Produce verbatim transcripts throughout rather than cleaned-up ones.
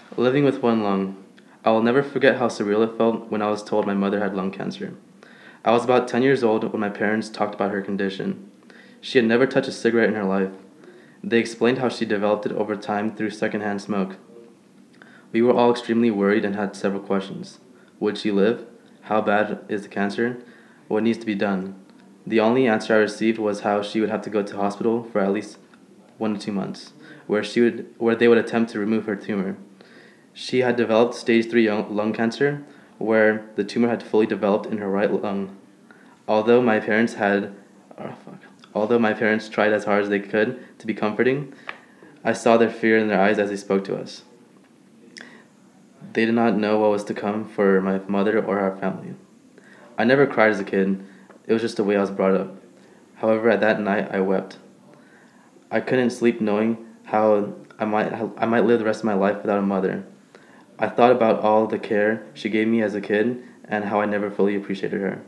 Living with one lung. I will never forget how surreal it felt when I was told my mother had lung cancer. I was about ten years old when my parents talked about her condition. She had never touched a cigarette in her life. They explained how she developed it over time through secondhand smoke. We were all extremely worried and had several questions. Would she live? How bad is the cancer? What needs to be done? The only answer I received was how she would have to go to hospital for at least one to two months, where she would where they would attempt to remove her tumor. She had developed stage three lung cancer, where the tumor had fully developed in her right lung. Although my parents had, oh fuck, although my parents tried as hard as they could to be comforting, I saw their fear in their eyes as they spoke to us. They did not know what was to come for my mother or our family. I never cried as a kid. It was just the way I was brought up. However, at that night, I wept. I couldn't sleep knowing how I might I might live the rest of my life without a mother. I thought about all the care she gave me as a kid and how I never fully appreciated her.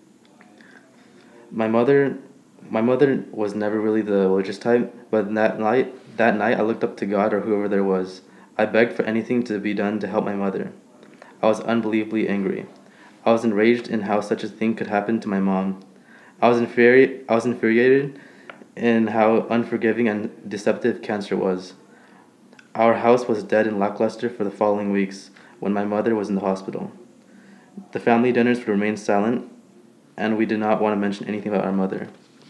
My mother my mother was never really the religious type, but that night that night I looked up to God or whoever there was. I begged for anything to be done to help my mother. I was unbelievably angry. I was enraged in how such a thing could happen to my mom. I was infuri- I was infuriated in how unforgiving and deceptive cancer was. Our house was dead and lackluster for the following weeks when my mother was in the hospital. The family dinners would remain silent, and we did not want to mention anything about our mother.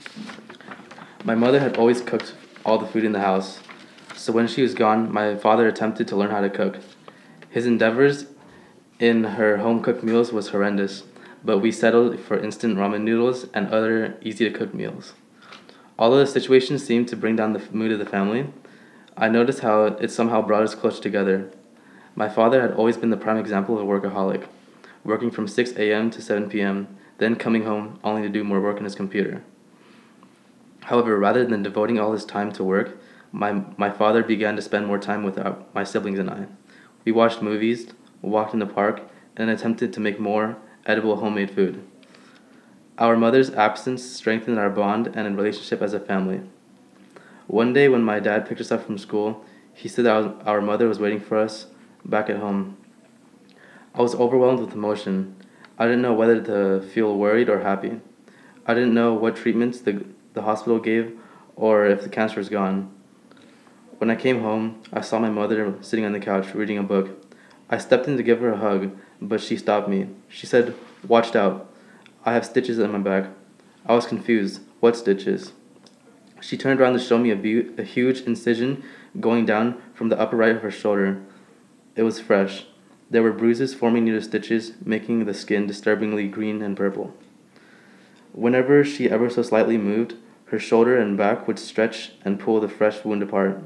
My mother had always cooked all the food in the house, so when she was gone, my father attempted to learn how to cook. His endeavors in her home-cooked meals was horrendous, but we settled for instant ramen noodles and other easy-to-cook meals. Although the situation seemed to bring down the mood of the family, I noticed how it somehow brought us closer together. My father had always been the prime example of a workaholic, working from six a.m. to seven p.m., then coming home only to do more work on his computer. However, rather than devoting all his time to work, my, my father began to spend more time with our, my siblings and I. We watched movies, walked in the park, and attempted to make more edible homemade food. Our mother's absence strengthened our bond and relationship as a family. One day when my dad picked us up from school, he said that our mother was waiting for us back at home. I was overwhelmed with emotion. I didn't know whether to feel worried or happy. I didn't know what treatments the, the hospital gave or if the cancer was gone. When I came home, I saw my mother sitting on the couch reading a book. I stepped in to give her a hug, but she stopped me. She said, "Watch out. I have stitches in my back." I was confused. What stitches? She turned around to show me a, bu- a huge incision going down from the upper right of her shoulder. It was fresh. There were bruises forming near the stitches, making the skin disturbingly green and purple. Whenever she ever so slightly moved, her shoulder and back would stretch and pull the fresh wound apart.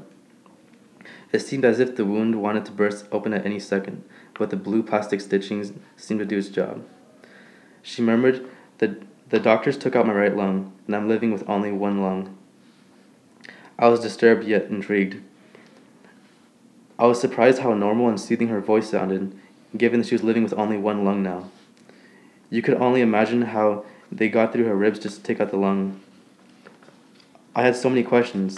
It seemed as if the wound wanted to burst open at any second, but the blue plastic stitchings seemed to do its job. She murmured, the, the doctors took out my right lung, and I'm living with only one lung. I was disturbed yet intrigued. I was surprised how normal and soothing her voice sounded, given that she was living with only one lung now. You could only imagine how they got through her ribs just to take out the lung. I had so many questions.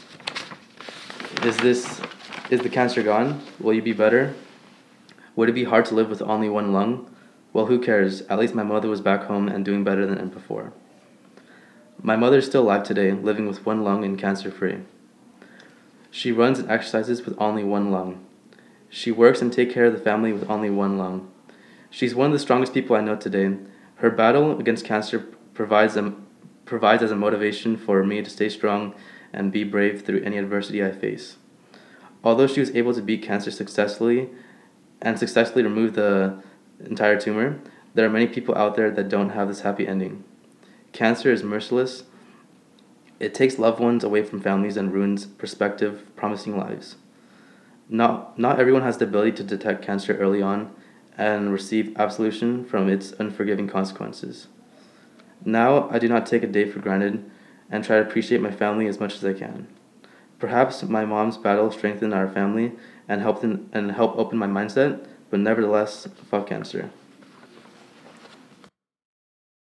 Is this, is the cancer gone? Will you be better? Would it be hard to live with only one lung? Well, who cares? At least my mother was back home and doing better than before. My mother is still alive today, living with one lung and cancer-free. She runs and exercises with only one lung. She works and takes care of the family with only one lung. She's one of the strongest people I know today. Her battle against cancer provides, a, provides as a motivation for me to stay strong and be brave through any adversity I face. Although she was able to beat cancer successfully and successfully remove the entire tumor, there are many people out there that don't have this happy ending. Cancer is merciless. It takes loved ones away from families and ruins prospective, promising lives. Not, not everyone has the ability to detect cancer early on and receive absolution from its unforgiving consequences. Now, I do not take a day for granted and try to appreciate my family as much as I can. Perhaps my mom's battle strengthened our family and helped in, and helped open my mindset, but nevertheless, fuck cancer.